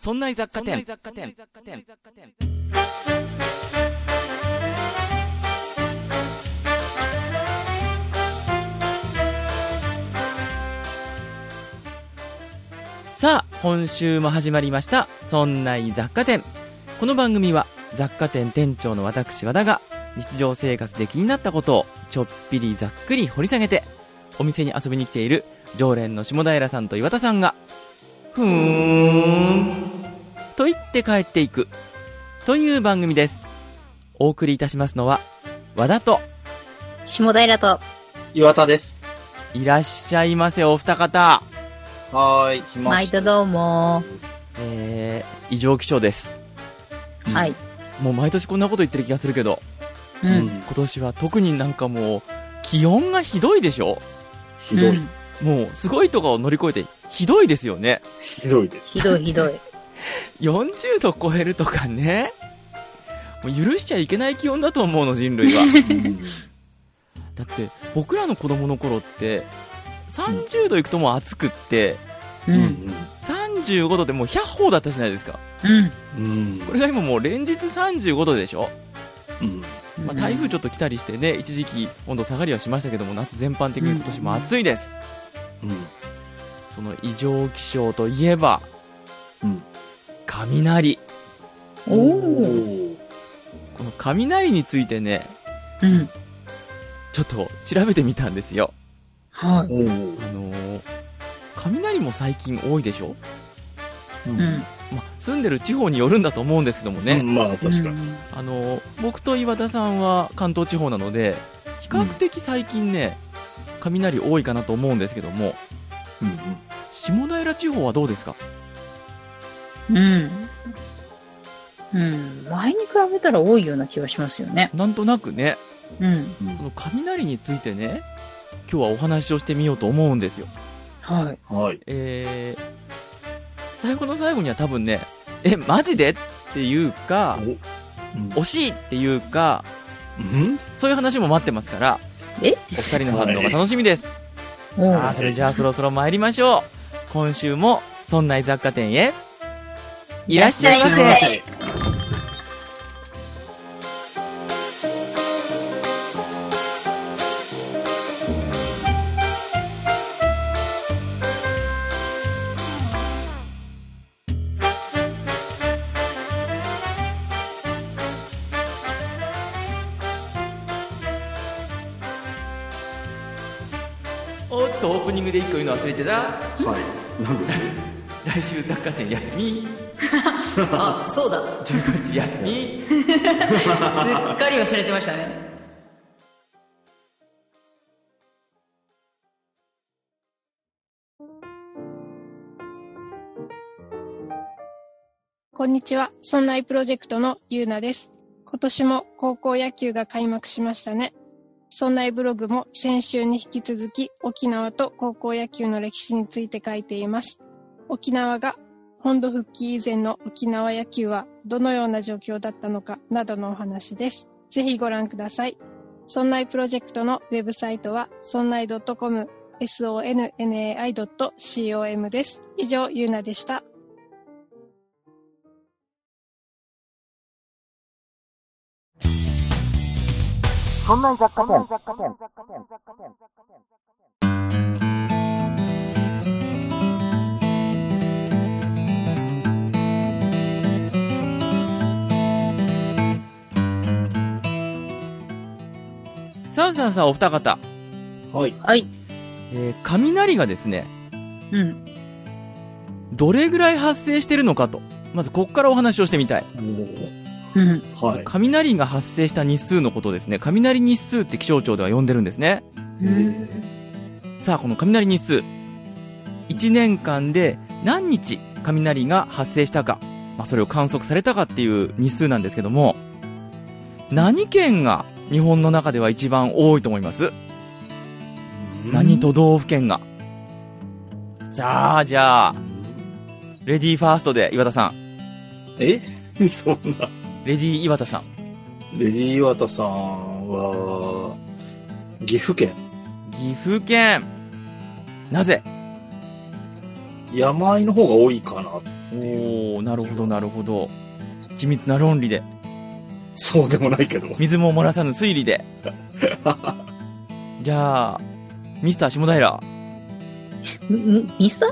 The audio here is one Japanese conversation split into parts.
そんな雑貨店。さあ、今週も始まりました、そんな雑貨店。この番組は雑貨店店長の私和田が日常生活で気になったことをちょっぴりざっくり掘り下げて、お店に遊びに来ている常連の下平さんと岩田さんがふーんと言って帰っていくという番組です。お送りいたしますのは和田と下平と岩田です。 いらっしゃいませ、お二方。 はーい、来ました。 毎度どうも。 異常気象です、 はい。 もう毎年こんなこと言ってる気がするけど、今年は特になんかもう気温がひどいでしょ。 ひどい、 もうすごいとかを乗り越えてひどいですよね。 ひどいです。 ひどいひどい。 40度超えるとかね、もう許しちゃいけない気温だと思うの、人類は。だって僕らの子供の頃って30度いくともう暑くって、35度でもう100歩だったじゃないですか。これが今もう連日35度でしょ。台風ちょっと来たりしてね、一時期温度下がりはしましたけども、夏全般的に今年も暑いです。その異常気象といえば、雷。この雷についてね、ちょっと調べてみたんですよ。 はい。 雷も最近多いでしょ。住んでる地方によるんだと思うんですけどもね。 まあ確かに。 僕と岩田さんは関東地方なので、比較的最近ね、雷多いかなと思うんですけども、下平地方はどうですか？ 前に比べたら多いような気はしますよね。 なんとなくね。その雷についてね、今日はお話をしてみようと思うんですよ。 はい。 最後の最後には多分ね、マジでっていうか、惜しいっていうか、そういう話も待ってますから、お二人の反応が楽しみです。さあ、それじゃあそろそろ参りましょう。今週もそんな雑貨店へいらっしゃいませ。おっと、オープニングで1個言うの忘れてた。 はい。なんで来週雑貨店休み。 あ、そうだ。 15日休み。 すっかり忘れてましたね。 こんにちは。そんないプロジェクトのゆうなです。今年も高校野球が開幕しましたね。そんないブログも先週に引き続き沖縄と高校野球の歴史について書いています。沖縄が本土復帰以前の沖縄野球はどのような状況だったのかなどのお話です。ぜひご覧ください。そんないプロジェクトのウェブサイトはそんない .com、sonnai.com です。以上、ゆうなでした。 そんな雑貨店。さあお二方。 はい。 はい。 雷がですね、どれぐらい発生してるのかと、まずここからお話をしてみたい。 はい。 雷が発生した日数のことですね。雷日数って気象庁では呼んでるんですね。さあ、この雷日数、1年間で何日雷が発生したか、それを観測されたかっていう日数なんですけども、何県が日本の中では一番多いと思います？何都道府県が。さあ、じゃあレディーファーストで岩田さん。 そんな。 レディー岩田さん。 レディー岩田さんは岐阜県。 岐阜県。なぜ？ 山あいの方が多いかな。 おー、なるほどなるほど。緻密な論理で。 そうでもないけど。 水も漏らさぬ推理で。じゃあ、ミスター下平。 ミスタ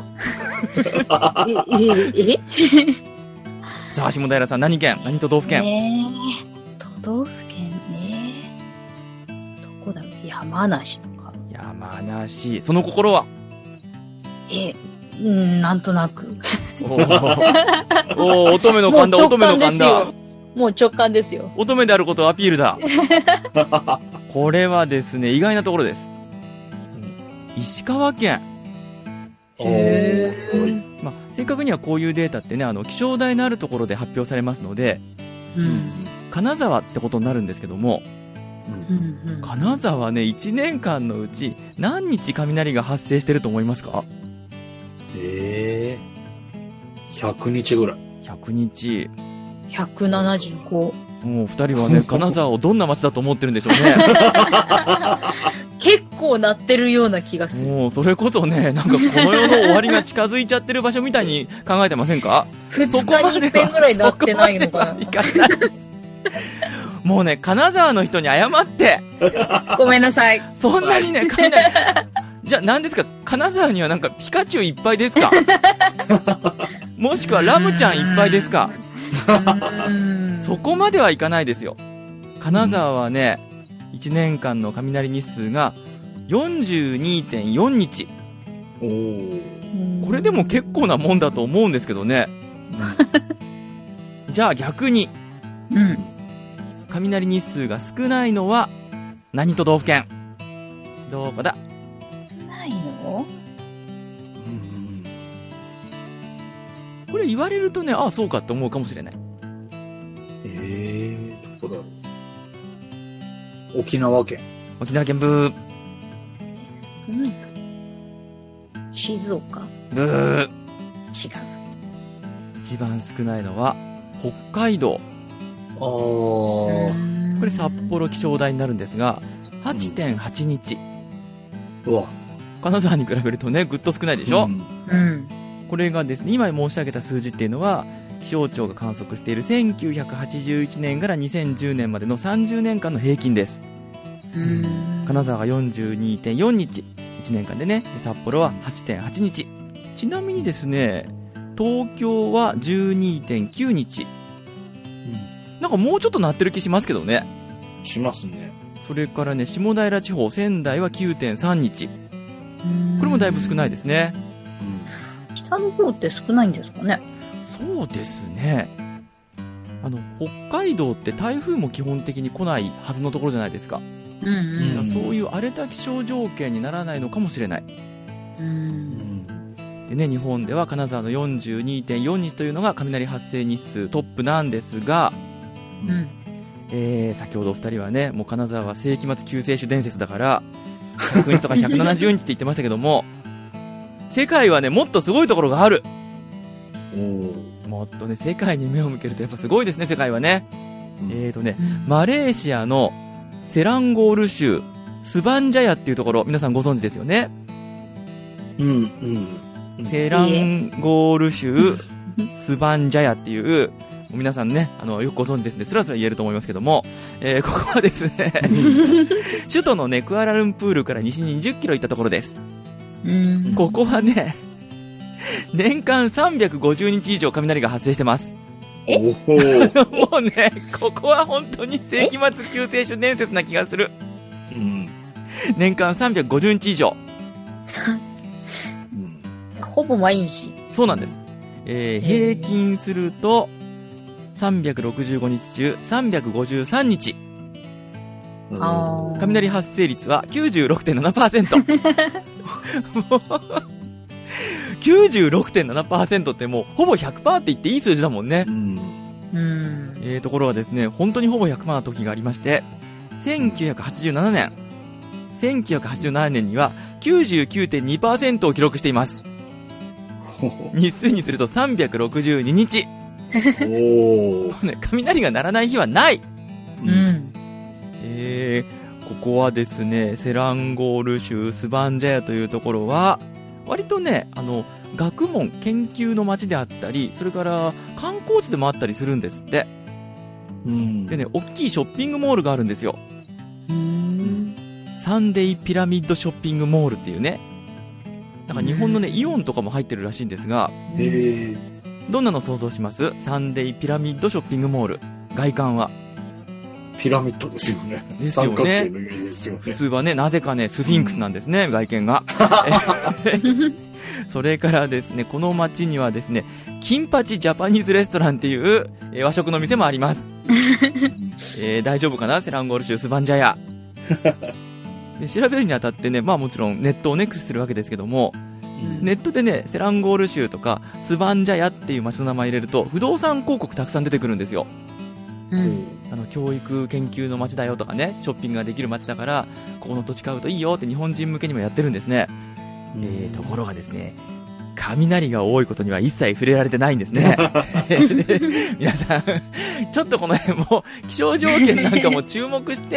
ーさあ、下平さん、何県？何都道府県？ 都道府県ね。どこだろう？山梨とか。 山梨。その心は？ なんとなく。 おー、乙女の勘だ、乙女の勘だ。 もう直感ですよ。 乙女であることをアピールだ。これはですね、意外なところです。石川県。まあ、正確にはこういうデータってね、気象台のあるところで発表されますので、金沢ってことになるんですけども、金沢ね、1年間のうち何日雷が発生してると思いますか ？100日ぐらい。 100日。 175。 もう二人はね、金沢をどんな街だと思ってるんでしょうね。 結構鳴ってるような気がする。 もうそれこそね、なんかこの世の終わりが近づいちゃってる場所みたいに考えてませんか ？2日に一遍ぐらい鳴ってないのかな。 もうね、金沢の人に謝って。 ごめんなさい。 そんなにね、雷。じゃあ何ですか？金沢にはなんかピカチュウいっぱいですか？もしくはラムちゃんいっぱいですか？そこまではいかないですよ。金沢はね、1年間の雷日数が 42.4 日。これでも結構なもんだと思うんですけどね。じゃあ逆に、雷日数が少ないのは何都道府県？どこだ？ ないの？ これ言われるとね、ああそうかって思うかもしれない。 どこだろう。沖縄県。 沖縄県ブー。 少ないか。静岡。 ブー。 違う。 一番少ないのは北海道。 これ札幌気象台になるんですが 8.8 日。 うわ。 金沢に比べるとね、ぐっと少ないでしょ。これがですね、今申し上げた数字っていうのは気象庁が観測している1981年から2010年までの30年間の平均です。金沢が 42.4 日1年間でね、札幌は 8.8 日。ちなみにですね、東京は 12.9 日。なんかもうちょっとなってる気しますけどね。 しますね。 それからね、下平地方仙台は 9.3 日。これもだいぶ少ないですね。 北の方って少ないんですかね。 そうですね。北海道って台風も基本的に来ないはずのところじゃないですか。そういう荒れた気象条件にならないのかもしれない。でね、日本では金沢の 42.4 日というのが雷発生日数トップなんですが、先ほどお二人はね、もう金沢は世紀末救世主伝説だから100日とか170日って言ってましたけども、世界はね、もっとすごいところがある。もっとね、世界に目を向けるとやっぱすごいですね、世界はね。マレーシアのセランゴール州スバンジャヤっていうところ、皆さんご存知ですよね。セランゴール州スバンジャヤっていう、皆さんね、よくご存知ですね。スラスラ言えると思いますけども、ここはですね、首都のね、クアラルンプールから西に20キロ行ったところです。ここはね、年間350日以上雷が発生してます。もうね、ここは本当に世紀末救世主伝説な気がする。年間350日以上。 ほぼ毎日。 そうなんです。平均すると365日中353日。雷発生率は 96.7%。96.7% ってもうほぼ 100% って言っていい数字だもんね。ところはですね、本当にほぼ 100% な時がありまして、1987年には 99.2% を記録しています。日数にすると362日。雷が鳴らない日はない。ここはですね、セランゴール州スバンジャヤというところは、 割とね、学問、研究の街であったり、それから観光地でもあったりするんですって。でね、大きいショッピングモールがあるんですよ。サンデイピラミッドショッピングモールっていうね、なんか日本のね、イオンとかも入ってるらしいんですが、どんなの想像します？サンデイピラミッドショッピングモール。外観はピラミッドですよね。 ですよね。 三角形のイメージですよね。 普通はね、なぜかね、スフィンクスなんですね、外見が。それからですね、この街にはですね、金八ジャパニーズレストランっていう、和食の店もあります。大丈夫かな、セランゴール州スバンジャヤ。で、調べるにあたってね、まあもちろんネットをね、駆使するわけですけども、ネットでね、セランゴール州とかスバンジャヤっていう街の名前入れると、不動産広告たくさん出てくるんですよ。教育研究の街だよとかね、ショッピングができる街だからここの土地買うといいよって日本人向けにもやってるんですね。ところがですね、雷が多いことには一切触れられてないんですね。皆さんちょっとこの辺も気象条件なんかも注目して、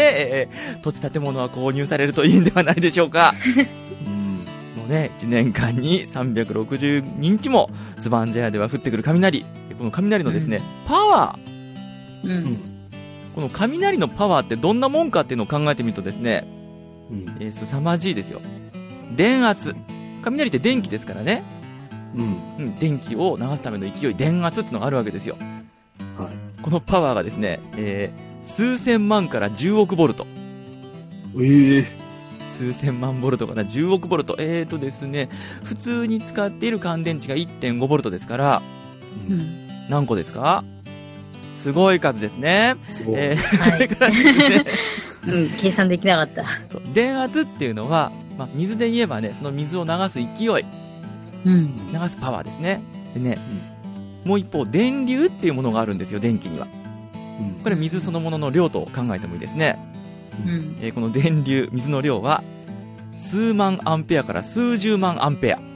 土地建物は購入されるといいんではないでしょうか。そのね、1年間に360日もスバンジャヤでは降ってくる雷、この雷のですね、パワー、この雷のパワーってどんなもんかっていうのを考えてみるとですね、凄まじいですよ。電圧、雷って電気ですからね、電気を流すための勢い、電圧っていうのがあるわけですよ。このパワーがですね、数千万から10億ボルト。数千万ボルトから10億ボルト。ですね、普通に使っている乾電池が 1.5 ボルトですから、何個ですか？すごい数ですね。それからですね、 計算できなかった。 そう、電圧っていうのは、まあ、水で言えばね、その水を流す勢い、流すパワーですね。でね、もう一方、電流っていうものがあるんですよ、電気には。これ水そのものの量と考えてもいいですね。この電流、水の量は数万アンペアから数十万アンペア。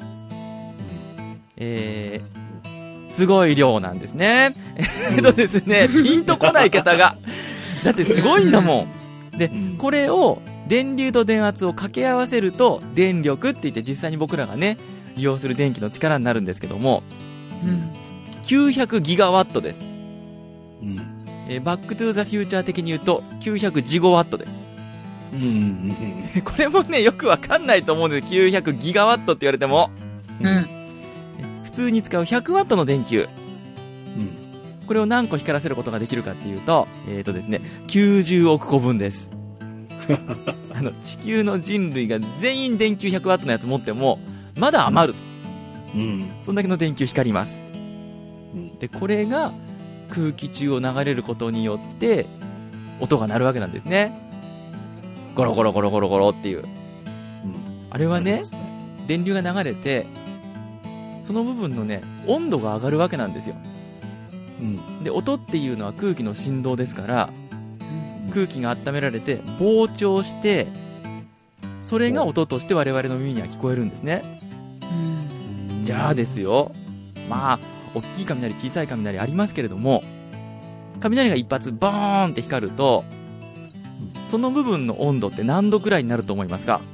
すごい量なんですね。ですね、ピンとこない方が。だってすごいんだもん。で、これを、電流と電圧を掛け合わせると、電力って言って実際に僕らがね、利用する電気の力になるんですけども、900ギガワットです。バックトゥーザフューチャー的に言うと、900ジゴワットです。これもね、よくわかんないと思うんです。900ギガワットって言われても。普通に使う100ワットの電球、これを何個光らせることができるかっていうと、ですね、90億個分です。地球の人類が全員電球100ワットのやつ持ってもまだ余ると、そんだけの電球光ります。で、これが空気中を流れることによって音が鳴るわけなんですね。ゴロゴロゴロゴロゴロっていう、あれはね、電流が流れてその部分のね、温度が上がるわけなんですよ。で、音っていうのは空気の振動ですから、空気が温められて膨張して、それが音として我々の耳には聞こえるんですね。じゃあですよ、まあ大きい雷、小さい雷ありますけれども、雷が一発ボーンって光ると、その部分の温度って何度くらいになると思いますか？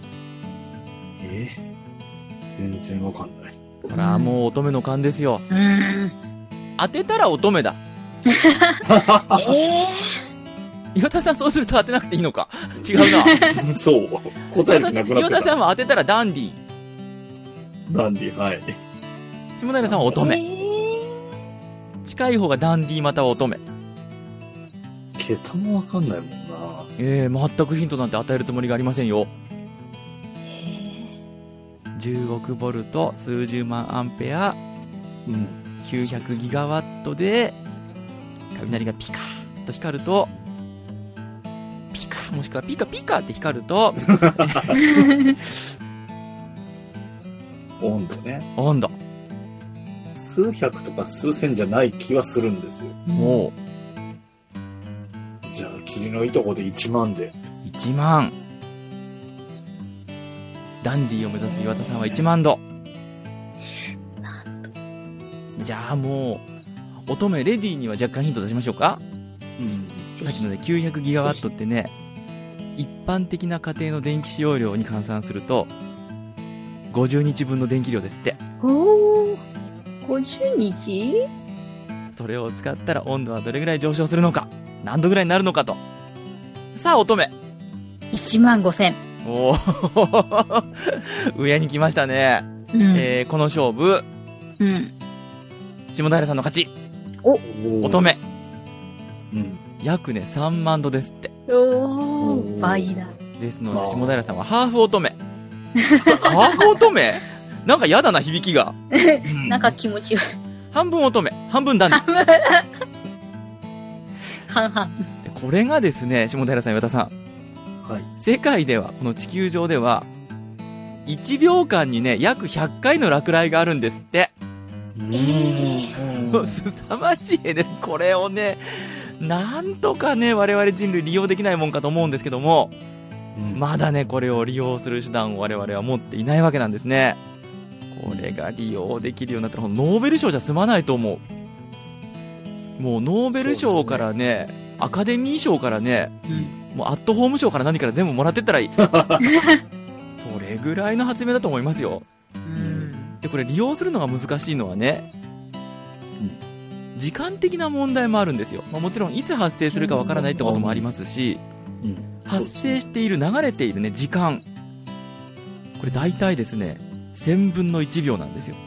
全然わかんない。 ほら、もう乙女の勘ですよ。当てたら乙女だ。岩田さん、そうすると当てなくていいのか。違うな。 そう。答えなくなってた。 岩田さんは当てたらダンディ。 ダンディ、はい。 下平さんは乙女。近い方がダンディまたは乙女。 桁もわかんないもんな。 全くヒントなんて与えるつもりがありませんよ。10億ボルト、数十万アンペア、900ギガワットで雷がピカーッと光ると、ピカもしくはピカピカって光ると温度ね。 温度数百とか数千じゃない気はするんですよ。 もうじゃあ霧のいとこで1万で。 1万。ダンディを目指す岩田さんは1万度。じゃあもう乙女レディには若干ヒント出しましょうか。さっきのね、900ギガワットってね、一般的な家庭の電気使用量に換算すると 50日分の電気量ですって。 おー、50日？ それを使ったら温度はどれぐらい上昇するのか、何度ぐらいになるのかと。さあ、乙女。 15,000。 おー上に来ましたね。 うん。 この勝負、 うん。 下平さんの勝ち。乙女。 うん。 約ね、3万度ですって。 おー、倍だ。 ですので、下平さんはハーフ乙女。ハーフ乙女？なんか嫌だな、響きが。 なんか気持ち悪い。 半分乙女、半分男女。 半々。 これがですね、下平さん、岩田さん。 はい。 世界では、この地球上では、1秒間にね、約100回の落雷があるんですって。すさまじいね。これをね、なんとかね、我々人類利用できないもんかと思うんですけども、まだね、これを利用する手段を我々は持っていないわけなんですね。これが利用できるようになったら、ノーベル賞じゃ済まないと思う。もうノーベル賞からね、アカデミー賞からね、もうアットホーム賞から何から全部もらってったらいい。それぐらいの発明だと思いますよ。で、これ利用するのが難しいのはね、時間的な問題もあるんですよ。もちろんいつ発生するかわからないってこともありますし、発生している、流れているね、時間。これ大体ですね、1000分の1秒なんですよ。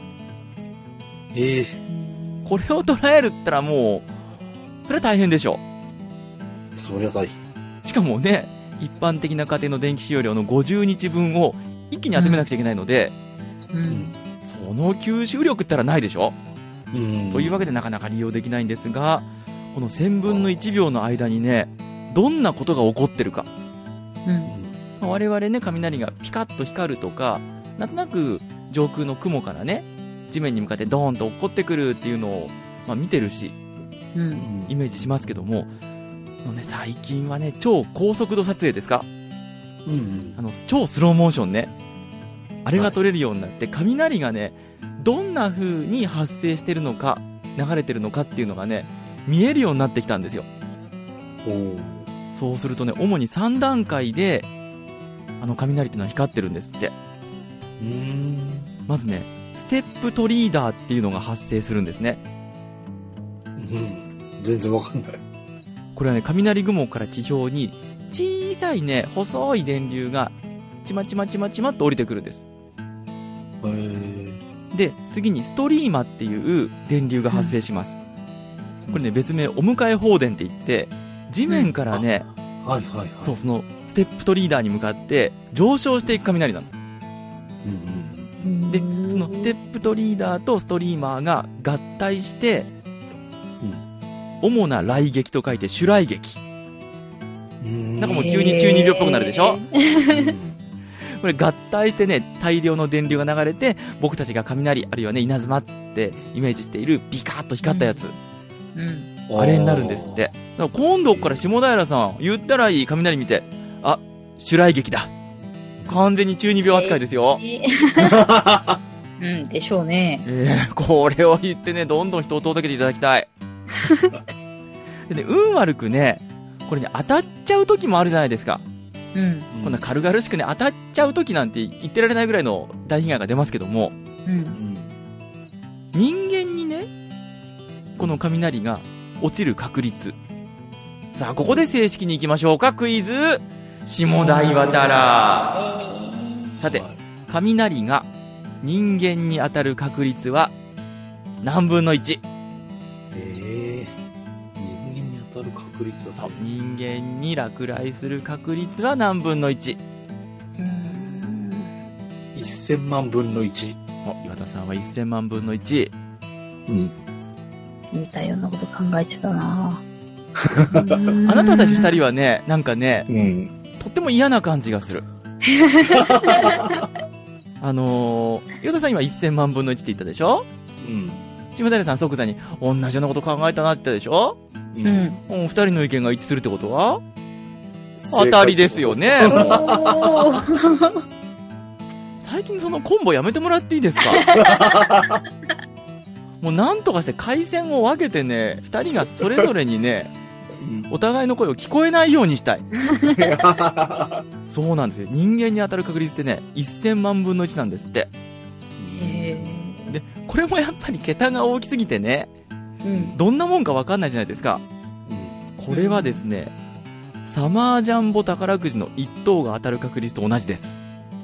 これを捉えるったらもう、それは大変でしょう。 そりゃ大変。 しかもね、一般的な家庭の電気使用量の50日分を一気に集めなくちゃいけないので、その吸収力ったらないでしょ。というわけでなかなか利用できないんですが、この1000分の1秒の間にね、どんなことが起こってるか。我々ね、雷がピカッと光るとか、なんとなく上空の雲からね、地面に向かってドーンと落っこってくるっていうのを、見てるし、イメージしますけども、最近はね、超高速度撮影ですか、超スローモーションね、あれが撮れるようになって、雷がね、どんな風に発生してるのか、流れてるのかっていうのがね、見えるようになってきたんですよ。そうするとね、主に3段階で雷っていうのは光ってるんですって。まずね、ステップトリーダーっていうのが発生するんですね。 全然わかんない。 これはね、雷雲から地表に小さいね、細い電流がちまちまちまちまっと降りてくるんです。で、次にストリーマっていう電流が発生します。これね、別名お迎え放電って言って、地面からね、そのステップトリーダーに向かって上昇していく雷なの。で、そのステップトリーダーとストリーマーが合体して、主な雷撃と書いて主雷撃。なんかもう急に中二病っぽくなるでしょ。これ合体してね、大量の電流が流れて、僕たちが雷、あるいはね、稲妻ってイメージしているビカーッと光ったやつ。あれになるんですって。だから今度から下平さん、言ったらいい雷見て、あ、主雷撃だ。完全に中二病扱いですよ。 でしょうね。 これを言ってね、どんどん人を届けていただきたい。でね、運悪くね、これね、当たっちゃう時もあるじゃないですか。こんな軽々しくね、当たっちゃう時なんて言ってられないぐらいの大被害が出ますけども、人間にね、この雷が落ちる確率。さあ、ここで正式に行きましょうか。クイズ、下田岩田ら。さて、雷が人間に当たる確率は何分の 1？ 人間に当たる確率は、 そう、人間に落雷する確率は何分の 1？ 1000万分の1。 岩田さんは1000万分の1。 似たようなこと考えてたな。 あなたたち2人はね、なんかね、とっても嫌な感じがする。岩田さん今1000万分の1って言ったでしょ。下平さん即座に同じようなこと考えたなって言ったでしょ。2人の意見が一致するってことは当たりですよね。最近そのコンボやめてもらっていいですか。もうなんとかして回線を分けてね、2人がそれぞれにね、お互いの声を聞こえないようにしたい。 そうなんですよ。人間に当たる確率ってね、1000万分の1なんですって。 へで、これもやっぱり桁が大きすぎてね、 うん。 どんなもんかわかんないじゃないですか。これはですね、サマージャンボ宝くじの1等が当たる確率と同じです。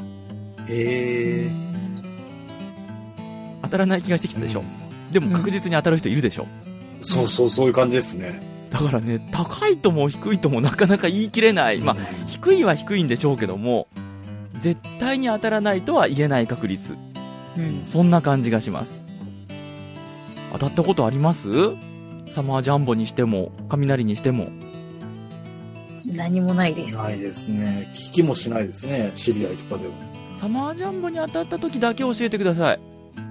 当たらない気がしてきたでしょ。でも確実に当たる人いるでしょ。 そうそう、そういう感じですね。 だからね、高いとも低いともなかなか言い切れない。まあ、低いは低いんでしょうけども、絶対に当たらないとは言えない確率。そんな感じがします。当たったことあります？サマージャンボにしても、雷にしても。 何もないです。 ないですね。聞きもしないですね。知り合いとかでも。 サマージャンボに当たった時だけ教えてください。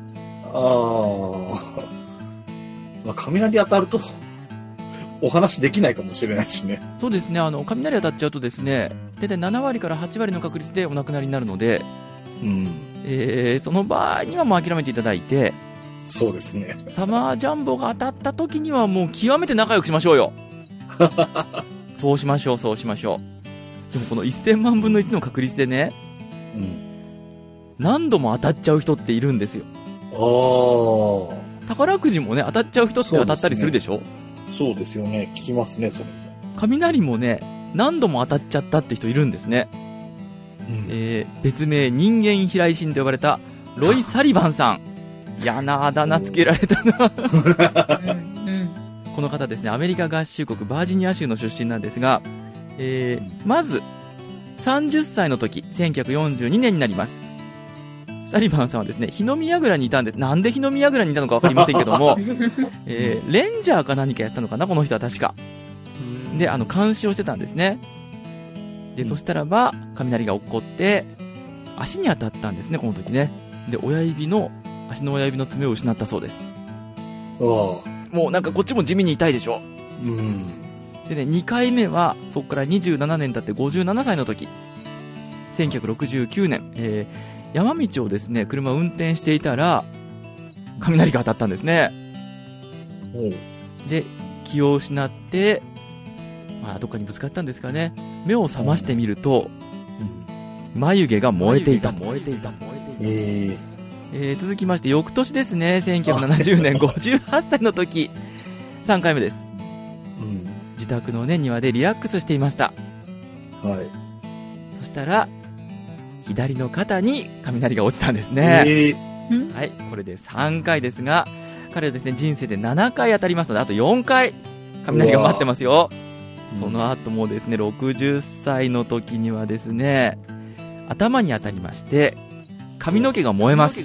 まあ、雷当たると、お話できないかもしれないしね。 そうですね、雷当たっちゃうとですね、大体7割から8割の確率でお亡くなりになるので、その場合にはもう諦めていただいて、 そうですね。 サマージャンボが当たった時にはもう極めて仲良くしましょうよ。そうしましょう。でもこの1000万分の1の確率でね、何度も当たっちゃう人っているんですよ。宝くじもね、当たっちゃう人って当たったりするでしょ。 そうですよね。聞きますね、それも。 雷もね、何度も当たっちゃったって人いるんですね。別名人間飛来神と呼ばれたロイ・サリバンさん。嫌なあだ名つけられたな。この方ですね、アメリカ合衆国バージニア州の出身なんですが、まず30歳の時、1942年になります。サリバンさんはですね、日の宮倉にいたんです。なんで日の宮倉にいたのか分かりませんけども、レンジャーか何かやったのかな、この人は確か。で、監視をしてたんですね。で、そしたらば、雷が起こって、足に当たったんですね、この時ね。で、足の親指の爪を失ったそうです。もうなんかこっちも地味に痛いでしょ。でね、2回目は、そこから27年経って57歳の時、1969年、山道をですね、車を運転していたら、雷が当たったんですね。で、気を失って、まあ、どっかにぶつかったんですかね。目を覚ましてみると、眉毛が燃えていた。続きまして、翌年ですね、1970年58歳の時、3回目です。自宅のね、庭でリラックスしていました。そしたら、左の肩に雷が落ちたんですね。はい、これで3回ですが、彼はですね、人生で7回当たりますので、あと4回、雷が待ってますよ。その後もですね、60歳の時にはですね、頭に当たりまして、髪の毛が燃えます。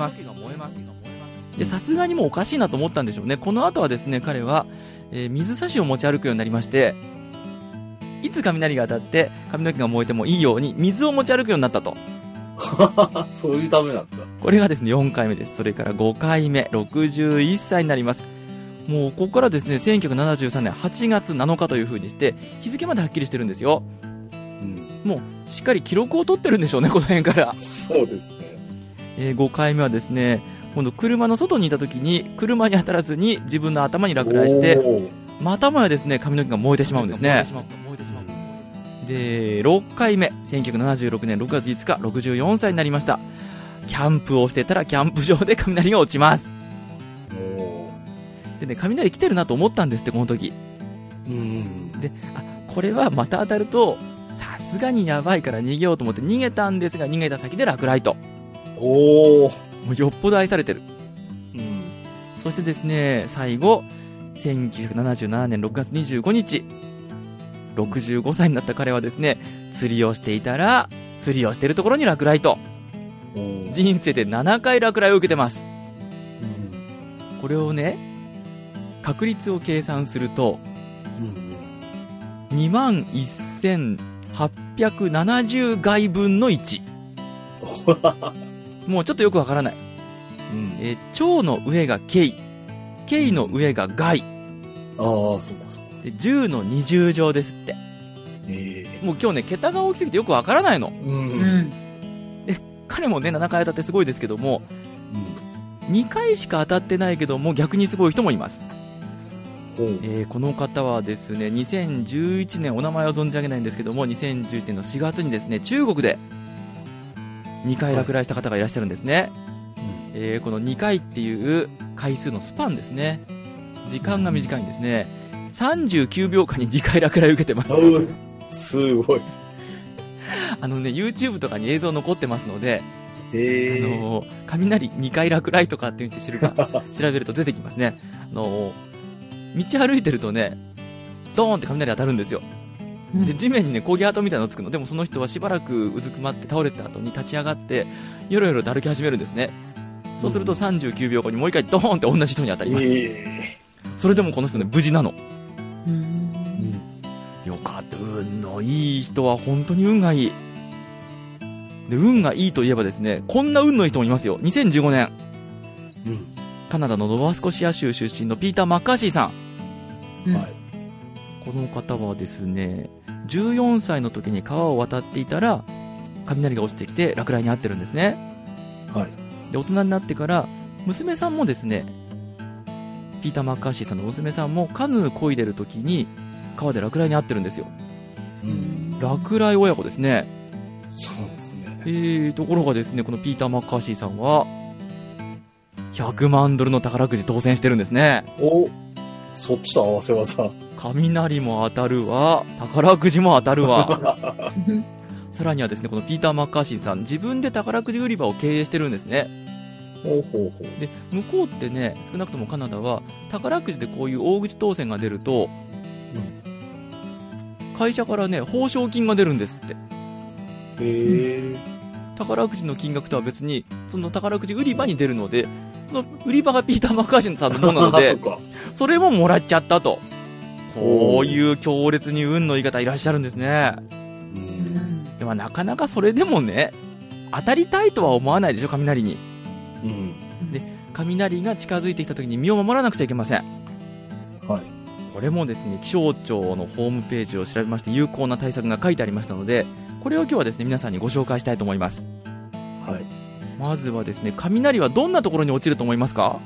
で、さすがにもうおかしいなと思ったんでしょうね。この後はですね、彼は、水差しを持ち歩くようになりまして、いつ雷が当たって髪の毛が燃えてもいいように水を持ち歩くようになったと。 そういうためなんだ。 これがですね、4回目です。それから5回目、61歳になります。もうここからですね、1973年8月7日という風にして日付まではっきりしてるんですよ。もうしっかり記録を取ってるんでしょうね、この辺から。 そうですね。 5回目はですね、今度車の外にいた時に車に当たらずに自分の頭に落雷してまたもやですね、髪の毛が燃えてしまうんですね。で、6回目、1976年6月5日、64歳になりました。キャンプをしてたらキャンプ場で雷が落ちます。でね、雷来てるなと思ったんですって、この時。で、これはまた当たるとさすがにやばいから逃げようと思って逃げたんですが、逃げた先で落雷と。もうよっぽど愛されてる。そしてですね、最後1977年6月25日、65歳になった彼はですね、釣りをしていたら、釣りをしているところに落雷と。人生で7回落雷を受けてます。これをね、確率を計算すると、21,870回分の1。もうちょっとよくわからない。蝶の上が京、京の上が外。で10の20乗ですって。もう今日ね、桁が大きすぎてよくわからないの。で、彼もね、7回当たってすごいですけども、2回しか当たってないけども逆にすごい人もいます。 この方はですね、2011年、お名前は存じ上げないんですけども、2011年の4月にですね、中国で2回落雷した方がいらっしゃるんですね。この2回っていう回数のスパンですね。時間が短いんですね。39秒間に2回落雷受けてます。 すごい。 YouTube とかに映像残ってますので、雷2回落雷とかっていうの調べると出てきますね。道歩いてるとね、ドーンって雷当たるんですよ。で、地面にね、焦げ跡みたいなのつくの。でもその人はしばらくうずくまって倒れた後に立ち上がって、よろよろと歩き始めるんですね。そうすると39秒後にもう一回ドーンって同じ人に当たります。それでもこの人ね、無事なの。よかった。運のいい人は本当に運がいい。で、運がいいといえばですね、こんな運のいい人もいますよ。2015年、カナダのノバスコシア州出身のピーター・マッカーシーさん。この方はですね、14歳の時に川を渡っていたら雷が落ちてきて落雷に遭ってるんですね。で、大人になってから娘さんもですね、ピーター・マッカーシーさんの娘さんもカヌー漕いでる時に川で落雷に遭ってるんですよ。落雷親子ですね。 そうですね。 ところがですね、このピーター・マッカーシーさんは100万ドルの宝くじ当選してるんですね。 そっちと合わせ技。 雷も当たるわ、宝くじも当たるわ。さらにはですね、このピーター・マッカーシーさん、自分で宝くじ売り場を経営してるんですね。で、向こうってね、少なくともカナダは宝くじでこういう大口当選が出ると、会社からね、報奨金が出るんですって。宝くじの金額とは別に、その宝くじ売り場に出るので、その売り場がピーター・マッカーシーさんのものなのでそれももらっちゃったと。こういう強烈に運のいい方いらっしゃるんですね。でもなかなかそれでもね、当たりたいとは思わないでしょ、雷に。で、雷が近づいてきた時に身を守らなくちゃいけません。これもですね、気象庁のホームページを調べまして有効な対策が書いてありましたので、これを今日はですね、皆さんにご紹介したいと思います。まずはですね、雷はどんなところに落ちると思いますか？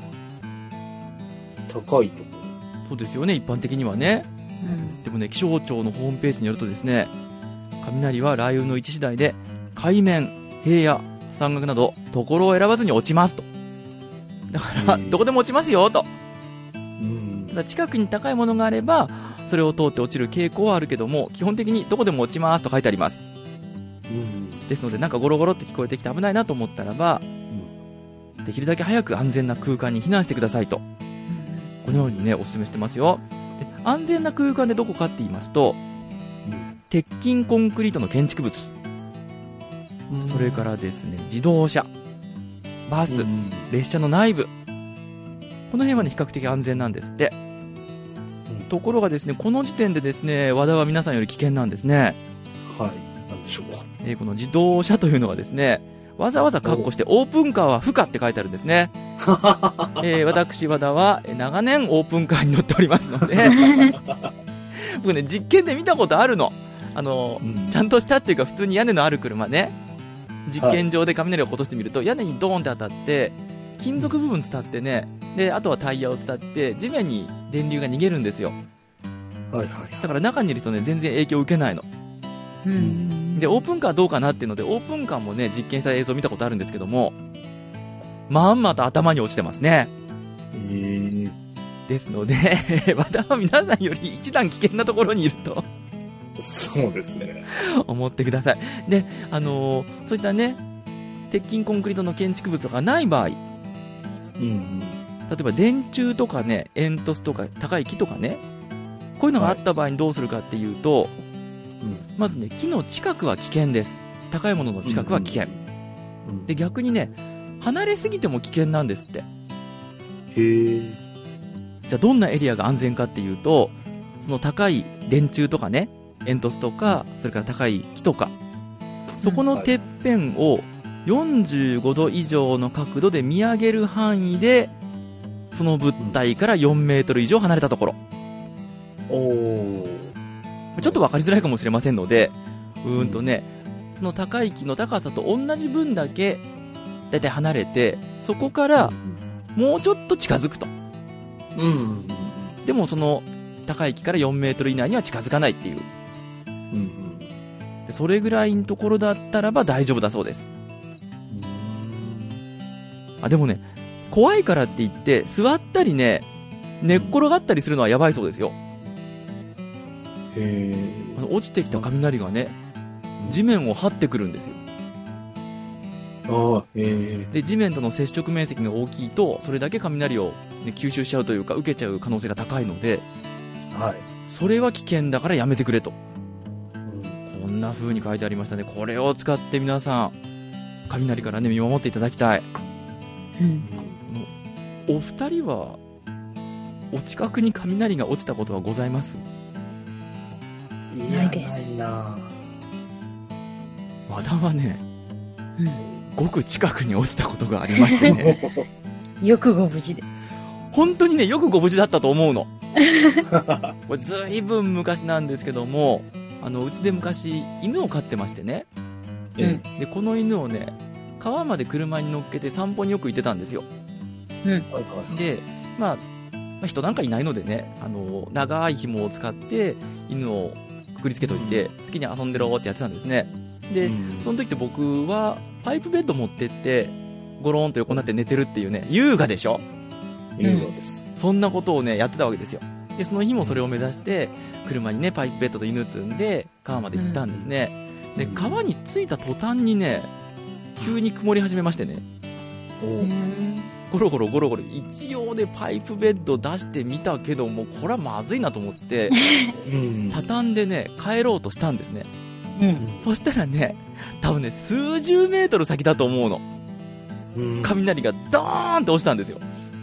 高いところ。 そうですよね、一般的にはね。でもね、気象庁のホームページによるとですね、雷は雷雲の位置次第で海面、平野、山岳などところを選ばずに落ちますと。だからどこでも落ちますよと。ただ近くに高いものがあればそれを通って落ちる傾向はあるけども、基本的にどこでも落ちますと書いてあります。ですので、なんかゴロゴロって聞こえてきて危ないなと思ったらば、できるだけ早く安全な空間に避難してくださいと、このようにね、お勧めしてますよ。で、安全な空間でどこかって言いますと、鉄筋コンクリートの建築物、それからですね、自動車、バス、列車の内部、この辺はね、比較的安全なんですって。ところがですね、この時点でですね、和田は皆さんより危険なんですね。 なんでしょう。 この自動車というのはですね、わざわざ括弧してオープンカーは不可って書いてあるんですね。私和田は長年オープンカーに乗っておりますので僕ね、実験で見たことあるの。ちゃんとしたっていうか普通に屋根のある車ね、実験場で雷を落としてみると、屋根にドーンって当たって金属部分伝ってね、であとはタイヤを伝って地面に電流が逃げるんですよ。だから中にいる人ね、全然影響を受けないの。で、オープンカーどうかなっていうので、オープンカーもね、実験した映像を見たことあるんですけども、まんまと頭に落ちてますね。ですので和田は皆さんより一段危険なところにいるとそうですね、 思ってください。で、そういったね、鉄筋コンクリートの建築物とかない場合、例えば電柱とかね、煙突とか高い木とかね、こういうのがあった場合にどうするかっていうと、まずね、木の近くは危険です。高いものの近くは危険。で、逆にね、離れすぎても危険なんですって。じゃあどんなエリアが安全かっていうと、その高い電柱とかね、煙突とか、それから高い木とか、そこのてっぺんを45度以上の角度で見上げる範囲で、その物体から4メートル以上離れたところ。ちょっと分かりづらいかもしれませんので、その高い木の高さと同じ分だけだいたい離れて、そこからもうちょっと近づくと。 でもその高い木から4メートル以内には近づかないっていう。でそれぐらいのところだったらば大丈夫だそうです。でもね、怖いからって言って座ったりね、寝っ転がったりするのはやばいそうですよ。落ちてきた雷がね、地面を張ってくるんですよ。で地面との接触面積が大きいと、それだけ雷を、ね、吸収しちゃうというか受けちゃう可能性が高いので、それは危険だからやめてくれと、こんな風に書いてありましたね。これを使って皆さん雷からね見守っていただきたい。お二人はお近くに雷が落ちたことはございます？ ないです。 和田はね、ごく近くに落ちたことがありましてねよくご無事で。 本当にね、よくご無事だったと思うのこれずいぶん昔なんですけども、うちで昔犬を飼ってましてね、でこの犬をね、川まで車に乗っけて散歩によく行ってたんですよ。で、まあ人なんかいないのでね、長い紐を使って犬をくくりつけといて、好きに遊んでろってやってたんですね。で、その時って僕はパイプベッド持ってってゴローンと横になって寝てるっていうね、優雅でしょ。 優雅です。 そんなことをねやってたわけですよ。でその日もそれを目指して車にねパイプベッドと犬積んで川まで行ったんですね。で川に着いた途端にね、急に曇り始めましてね、ゴロゴロゴロゴロ、一応でパイプベッド出してみたけども、これはまずいなと思って畳んでね帰ろうとしたんですね。そしたらね、多分ね数十メートル先だと思うの、雷がドーンと落ちたんですよ。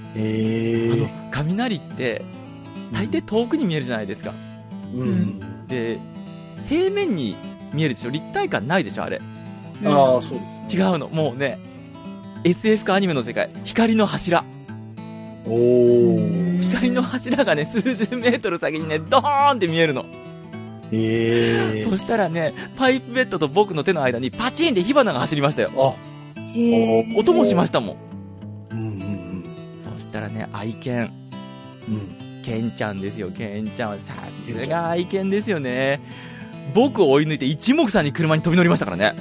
雷って大抵遠くに見えるじゃないですか。で平面に見えるでしょ、立体感ないでしょあれ。 そうです。 違うの、もうね SF かアニメの世界、光の柱。光の柱がね数十メートル先にねドーンって見えるの。そしたらね、パイプベッドと僕の手の間にパチンって火花が走りましたよ。音もしましたもん。そしたらね、愛犬、ケンちゃんですよ。ケンちゃんはさすが愛犬ですよね。僕を追い抜いて一目散に車に飛び乗りましたからね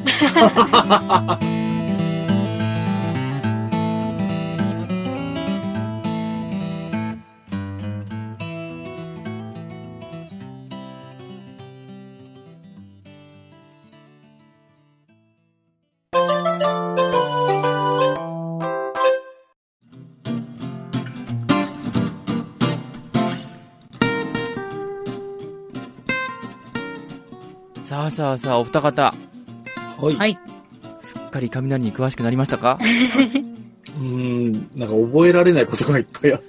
さあお二方、 はい。 すっかり雷に詳しくなりましたか？ なんか覚えられないことがいっぱいあった。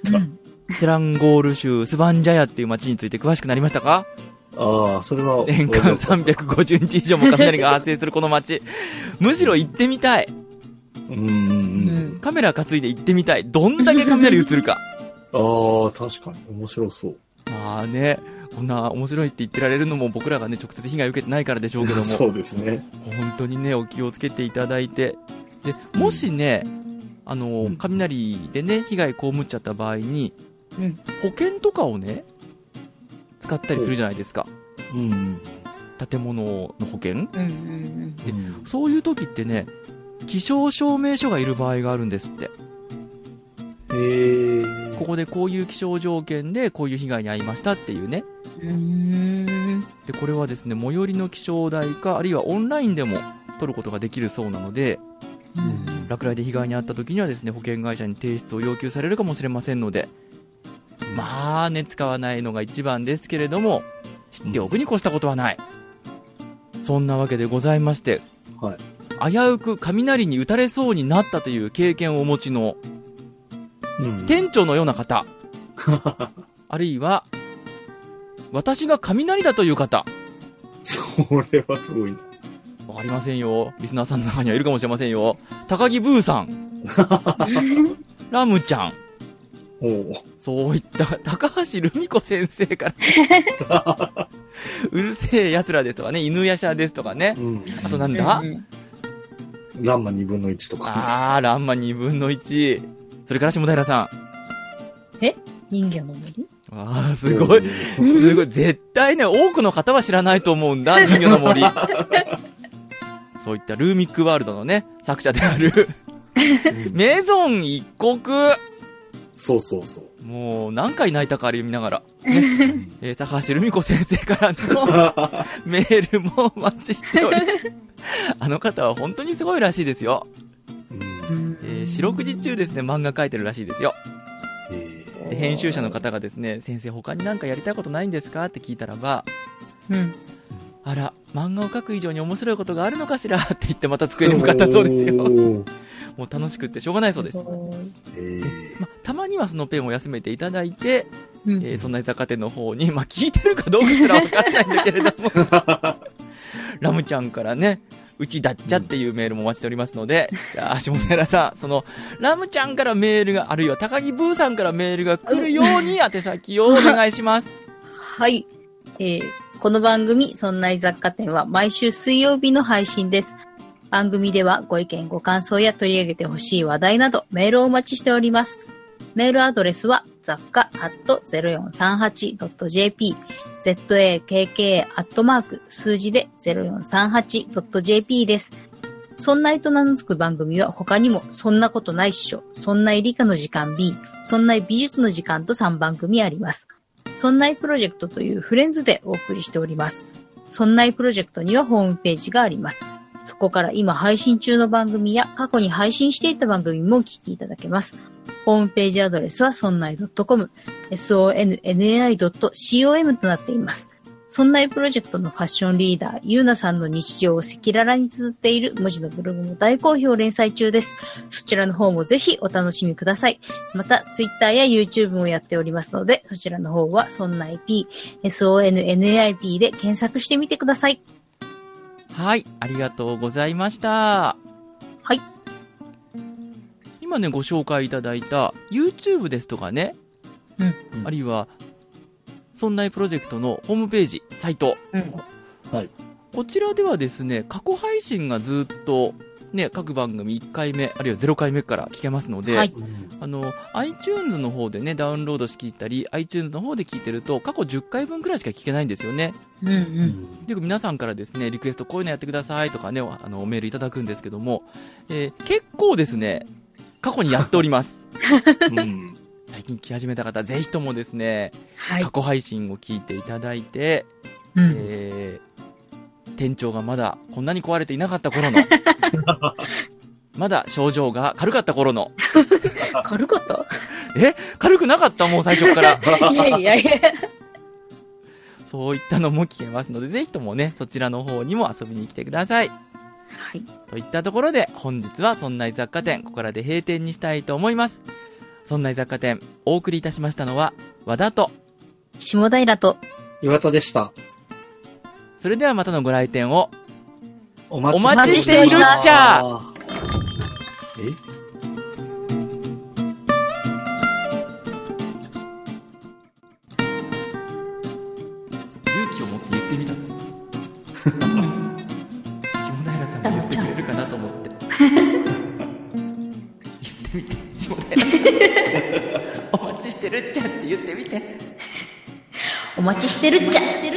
セランゴール州スバンジャヤっていう町について詳しくなりましたか？ それは年間350日以上も雷が発生するこの町むしろ行ってみたい。カメラ担いで行ってみたい。どんだけ雷映るか確かに面白そう。 ね、こんな面白いって言ってられるのも僕らがね直接被害を受けてないからでしょうけどもそうですね、 本当にねお気をつけていただいて、でもしね雷でね被害被っちゃった場合に、保険とかをね使ったりするじゃないですか。建物の保険、でそういう時ってね気象証明書がいる場合があるんですって。ここでこういう気象条件でこういう被害に遭いましたっていうね。でこれはですね最寄りの気象台かあるいはオンラインでも取ることができるそうなので、落雷で被害に遭った時にはですね保険会社に提出を要求されるかもしれませんので、まあね使わないのが一番ですけれども知っておくに越したことはない。そんなわけでございまして、危うく雷に打たれそうになったという経験をお持ちの店長のような方あるいは私が雷だという方、 それはすごいな。 わかりませんよ。リスナーさんの中にはいるかもしれませんよ。高木ブーさんラムちゃん、そういった高橋留美子先生からうるせえ奴らですとかね、犬夜叉ですとかね、あとなんだ、 ランマ2分の1とか、 ランマ2分の1。それから下平さん、 人魚の森、 ああ、すごい。すごい。絶対ね、多くの方は知らないと思うんだ、人魚の森。そういったルーミックワールドのね、作者である、メゾン一国。 そうそうそう。 もう、何回泣いたかあれ読みながら。ね高橋留美子先生からのメールもお待ちしており、あの方は本当にすごいらしいですよ。四六時中ですね、漫画描いてるらしいですよ。で、編集者の方がですね、先生他に何かやりたいことないんですかって聞いたらば、あら、漫画を描く以上に面白いことがあるのかしらって言ってまた机に向かったそうですよ。もう楽しくってしょうがないそうです。たまにはそのペンを休めていただいて、そんな雑貨店の方に、聞いてるかどうかすらわかんないんだけれども、ラムちゃんからね、うちだっちゃっていうメールもお待ちしておりますので、じゃあ、下寺さん、その、ラムちゃんからメールが、あるいは高木ブーさんからメールが来るように宛先をお願いします。 はい。この番組、そんな雑貨店は毎週水曜日の配信です。番組ではご意見ご感想や取り上げてほしい話題などメールをお待ちしております。メールアドレスは雑貨@0438.jp zakka@ 数字で 0438.jp です。そんないと名の付く番組は他にもそんなことないっしょ、そんない理科の時間 B、そんない美術の時間と3番組あります。そんないプロジェクトというフレンズでお送りしております。そんないプロジェクトにはホームページがあります。そこから今配信中の番組や過去に配信していた番組もお聞きいただけます。ホームページアドレスはそんない .com、sonnai.com となっています。そんないプロジェクトのファッションリーダー、ゆうなさんの日常を赤裸々に綴っている文字のブログも大好評連載中です。そちらの方もぜひお楽しみください。また、ツイッターや YouTube もやっておりますので、そちらの方はそんない P、SONNAIP で検索してみてください。 はい、ありがとうございました。 はい。 今ね、ご紹介いただいた YouTube ですとかね、あるいは、そんないプロジェクトのホームページ、サイト。 はい。 こちらではですね、過去配信がずっと、ね、各番組1回目、あるいは0回目から聞けますので、iTunes の方でね、ダウンロードして聞いたり、iTunes の方で聞いてると、過去10回分くらいしか聞けないんですよね。よく皆さんからですね、リクエストこういうのやってくださいとかね、メールいただくんですけども、結構ですね、過去にやっております。最近聞き始めた方、ぜひともですね、過去配信を聞いていただいて、店長がまだこんなに壊れていなかった頃の、まだ症状が軽かった頃の。 軽かった？ 軽くなかった？もう最初から。 いやいやいや。 そういったのも聞けますので、ぜひともね、そちらの方にも遊びに来てください。 はい。 といったところで、本日はそんない雑貨店、ここからで閉店にしたいと思います。そんない雑貨店、お送りいたしましたのは、和田と、 下平と、 岩田でした。 それではまたのご来店を、 お待ちしているっちゃ。 勇気を持って言ってみた。下平さんも言ってくれるかなと思って。言ってみて、下平さん。お待ちしてるっちゃって言ってみて。 お待ちしてるっちゃ。